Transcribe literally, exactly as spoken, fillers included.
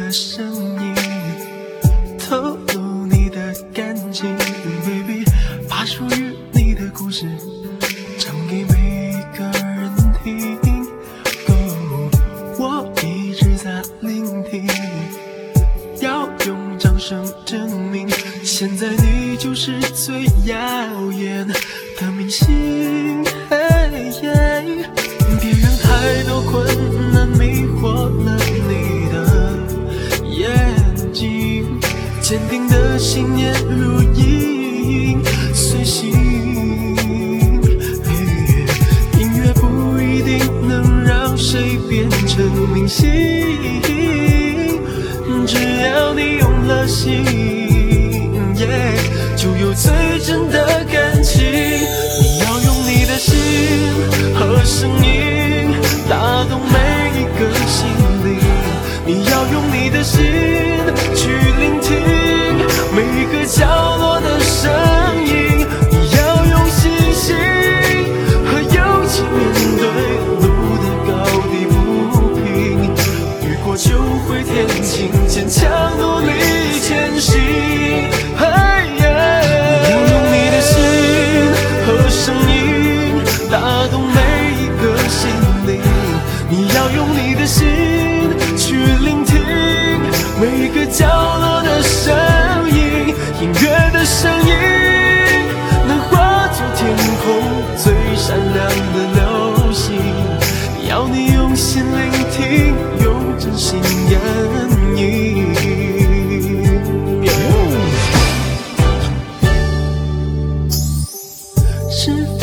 的声音，透露你的感情 ，baby， 把属于你的故事讲给每个人听。哦，我一直在聆听，要用掌声证明，现在你就是最耀眼的明星。别让太多困难迷惑了你的眼睛，坚定的信念如影随形。音乐不一定能让谁变成明星，只要你用了心，就有最真的感情。你要用你的心和声音打动每一个心灵，你要用你的心去聆听每个角落的声音，你要用信心和勇气面对路的高低不平，雨过就会天晴，坚强努力前行。你要用你的心和声音打动每一个心灵，你要用你的心去聆听每个角落的声音，音乐的声音能化作天空最闪亮的流星，要你用心聆听，用真心演绎。是